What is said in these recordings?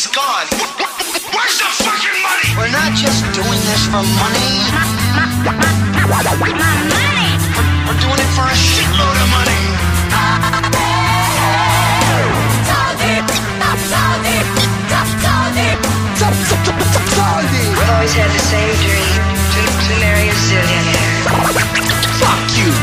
money's gone. Where's the fucking money? We're not just doing this for money. We're doing it for a shitload of money. I've always had the same dream, to marry a zillionaire. Fuck you.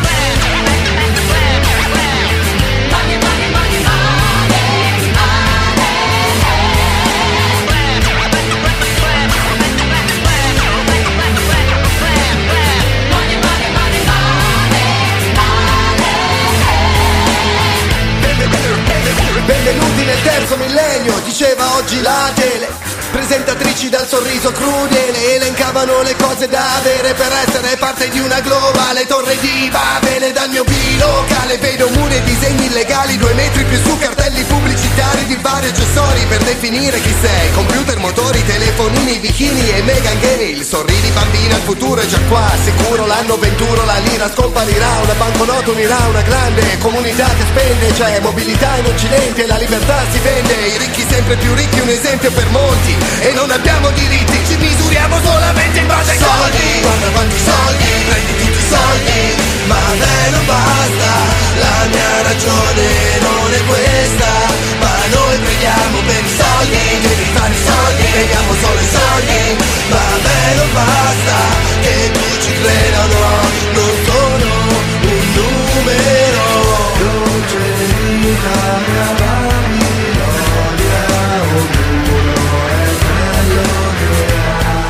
Benvenuti nel terzo millennio, diceva oggi la tele. Presentatrici dal sorriso crudele elencavano le cose da avere per essere parte di una globale torre di Babele. Dal mio bilocale vedo muri e disegni illegali, 2 metri più su cartelli pubblicitari di vari accessori per definire chi sei. Computer, motori, telefonini, bikini e Meghan Gale. Sorridi bambina, il futuro è già qua, sicuro l'anno 21 la lira scomparirà, una banconota unirà una grande comunità che spende. C'è mobilità in occidente, la libertà si vende, i ricchi sempre più ricchi, un esempio per molti. E non abbiamo diritti, ci misuriamo solamente in base ai soldi. Guarda quanti soldi, prendi tutti i soldi, ma a me non basta. La mia ragione non è questa, ma noi preghiamo per i soldi. Devi fare i soldi, preghiamo solo i soldi, ma a me non basta che tu ci creda, no, non sono un numero. Dolce vita mia Babilonia, ognuno è quello che ha.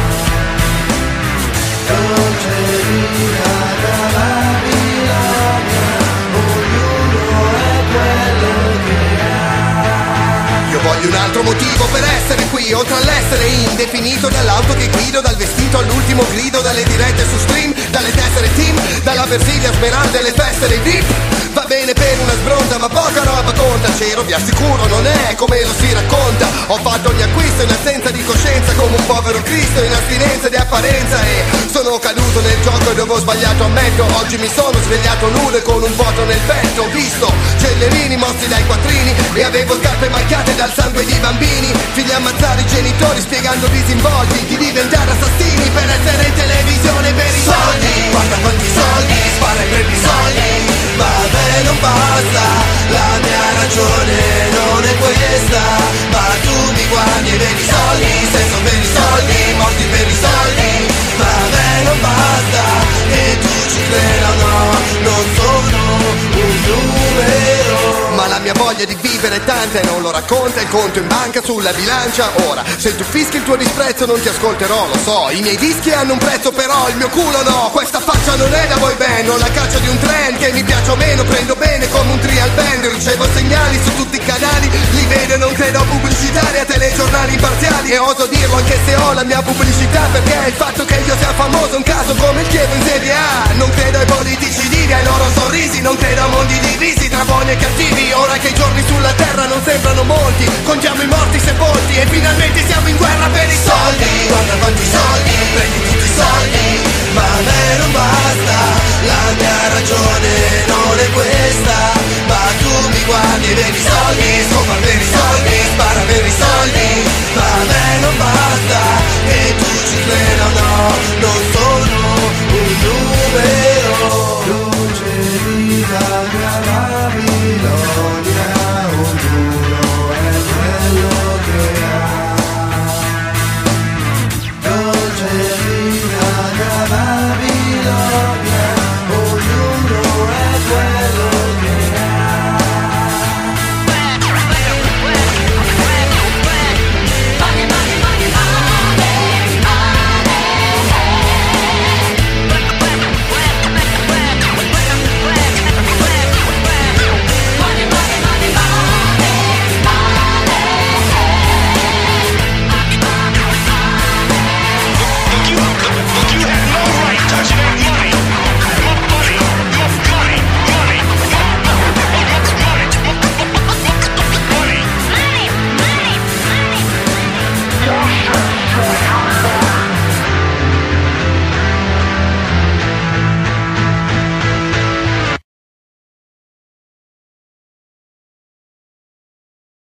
Dolce vita mia Babilonia, ognuno è quello che ha. Io voglio un altro motivo per essere qui, oltre all'essere indefinito, dall'auto che guido, dal vestito all'ultimo grido, dalle dirette su stream, dalle tessere team, dalla Versilia Smeralda e le feste dei VIP. Va bene per una sbronza ma poca roba conta, Cero vi assicuro non è come lo si racconta. Ho fatto ogni acquisto in assenza di coscienza, come un povero Cristo in astinenza di apparenza. E sono caduto nel gioco dove ho sbagliato, ammetto. Oggi mi sono svegliato nudo e con un vuoto nel petto. Ho visto cellerini mossi dai quattrini e avevo scarpe macchiate dal sangue di bambini. Figli ammazzare i genitori spiegando disinvolti di diventare assassini per essere in televisione per i soldi. Guarda quanti soldi, spara e prendi soldi, ma a me non basta, la mia ragione non è questa, ma tu mi guardi e vedi soldi, senso per i soldi, morti per i soldi, ma a me non basta che tu ci creda, no, non sono un numero. Ma la mia voglia di vivere è tanta e non lo racconta il conto in banca sulla bilancia. Ora, se tu fischi il tuo disprezzo non ti ascolterò, lo so. I miei dischi hanno un prezzo però il mio culo no. Questa faccia non è da boy band, ho la caccia di un trend che mi piace o meno, prendo bene come un trial band. Ricevo segnali su tutti i canali, li vedo e non credo pubblicitari a telegiornali imparziali. E oso dirlo anche se ho la mia pubblicità, perché il fatto che io sia famoso è un caso come il Chievo in Serie A. Non credo ai politici vivi, ai loro sorrisi, non credo a mondi divisi tra buoni e cattivi. Ora che i giorni sulla terra non sembrano molti, contiamo i morti sepolti e finalmente siamo in guerra per i soldi. Guarda quanti soldi, prendi tutti i soldi, ma a me non basta, la mia ragione non è questa, ma tu mi guardi e vedi soldi, sopra per i soldi, spara per i soldi, ma a me non basta che tu ci creda, no, non sono un numero.